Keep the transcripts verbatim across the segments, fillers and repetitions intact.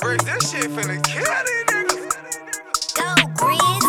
Break this shit finna kill these niggas. Go, Grizz.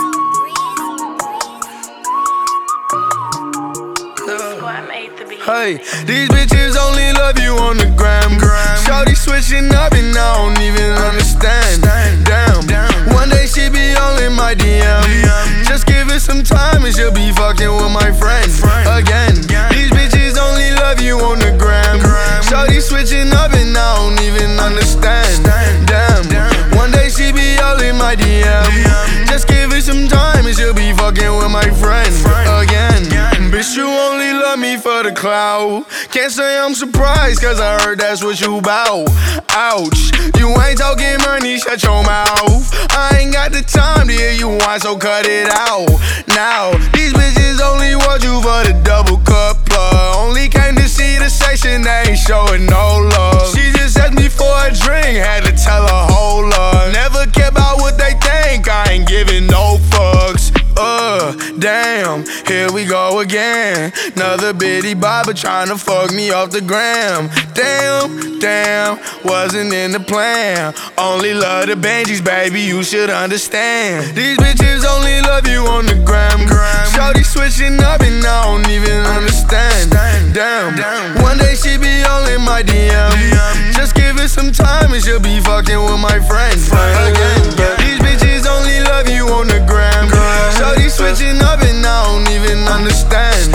Hey, these bitches only love you on the gram. Shawty switching up and I don't even understand. Damn, one day she be all in my D M. Just give it some time and she'll be fucking with my friend again. These bitches only love you on the gram. Shawty switching up and I don't even understand. Damn, one day she be all in my D M. Just give it some time and she'll be fucking with my friend again. Bitch, you only love me for the clout. Can't say I'm surprised, cause I heard that's what you bout. Ouch, you ain't talking money, shut your mouth. I ain't got the time to hear you whine, so cut it out. Now, these bitches only want you for the double cup plug. Only came to see the section, they ain't showing no love. She just asked me for a drink, had to tell her hold up. Never care about what they think, I ain't giving no fucks. Uh, damn, here we go again. Another bitty bobber tryna fuck me off the gram. Damn, damn, wasn't in the plan. Only love the Benjis, baby, you should understand. These bitches only love you on the gram. Shawty switching up and I don't even understand. Damn, one day she be all in my D M. Just give it some time and she'll be fucking with my friend again. These bitches only love you on the gram. Shawty switching up and I don't even understand.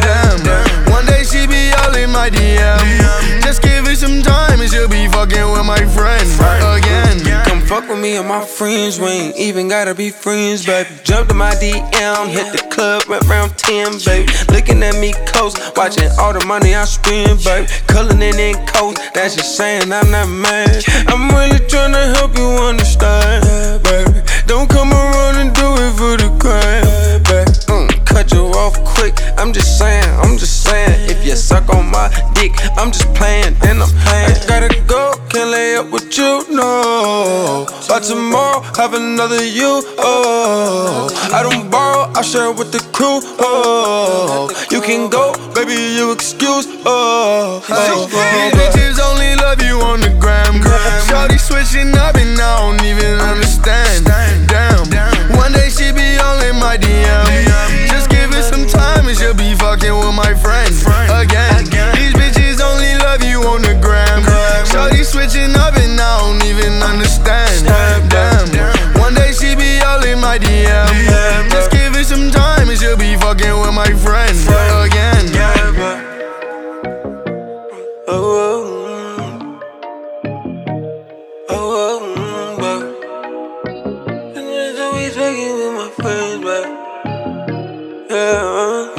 Damn, one day she be all in my D M. Just give it some time and she'll be fucking with my friend again. Come fuck with me and my friends, we ain't even gotta be friends, baby. Jumped in my D M, hit the club right around ten, baby. Looking at me close, watching all the money I spend, baby. Culling it in coast, that's just saying I'm not mad. I'm really tryna help you understand, baby. Don't come around and do it for the crime, baby. Mm, cut you off quick, I'm just saying, I'm just saying. If you suck on my dick, I'm just playing, then I'm playing. I gotta go, can't lay up with you, no. By tomorrow, have another you, oh. I don't borrow, I share with the crew, oh. You can go, baby, you excuse, oh. oh. These bitches only love you on the gram. Shawty switching up and I don't even understand. Damn, one day she be all in my D M. Just give it some time and she'll be fucking with my friend again. These bitches only love you on the gram. Shawty switching up and I don't even understand. Damn, one day she be all in my D M. Just give it some time and she'll be fucking with my friend again. Oh, oh, oh, oh, oh, and just always fucking with my friends, baby. Yeah.